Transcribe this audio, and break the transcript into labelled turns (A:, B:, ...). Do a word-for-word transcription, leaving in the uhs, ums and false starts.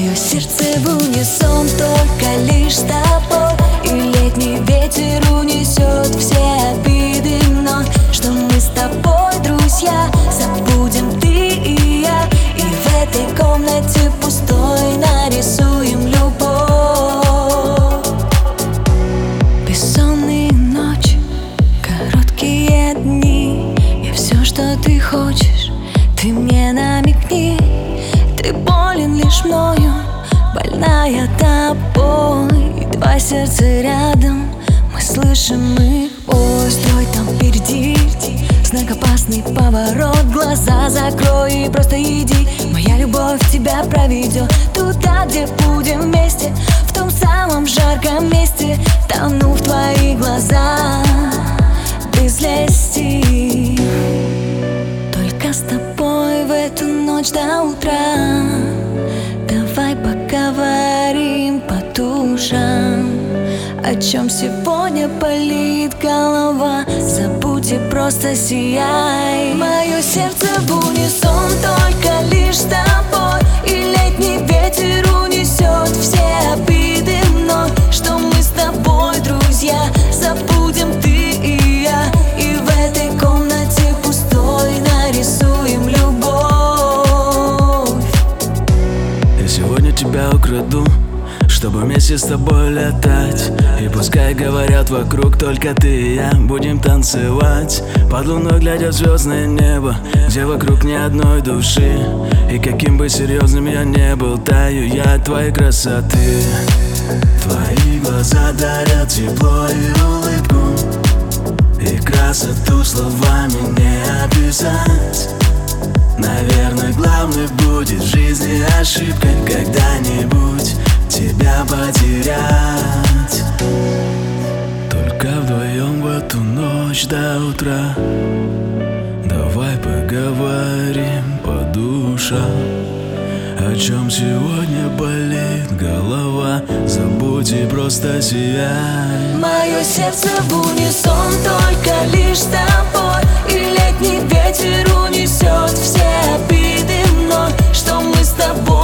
A: Мое сердце в унисон только лишь с тобой, и летний ветер унесет все обиды, но что мы с тобой, друзья, забудем ты и я, и в этой комнате пустой нарисуем любовь. Бессонные ночи, короткие дни, и все, что ты хочешь, ты мне намекни. Ты болен лишь мною, больная тобой, и два сердца рядом, мы слышим их бой. Строй там впереди, знак опасный поворот, глаза закрой и просто иди. Моя любовь тебя проведет туда, где будем вместе, в том самом жарком месте. Тону в твоих глазах без лести. Только с тобой в эту ночь до утра. Давай поговорим по душам, о чем сегодня болит голова. Забудь и просто сияй. Мое сердце в унисон только лишь с тобой, и летний ветер унесет все обиды, но что мы с тобой, друзья, забудем ты и я, и в этой комнате пустой нарисуем любовь.
B: Я сегодня тебя украду, чтобы вместе с тобой летать. И пускай говорят вокруг только ты и я, будем танцевать под луной, глядя в звездное небо, где вокруг ни одной души. И каким бы серьезным я не был, таю я от твоей красоты. Твои глаза дарят тепло и улыбку, и красоту словами не описать. Наверное, главной будет в жизни ошибкой когда-нибудь тебя потерять. Только вдвоем в эту ночь до утра. Давай поговорим по душам, о чем сегодня болит голова. Забудь и просто сияй.
A: Мое сердце в унисон только лишь с тобой, и летний ветер унесет все обиды, но что мы с тобой,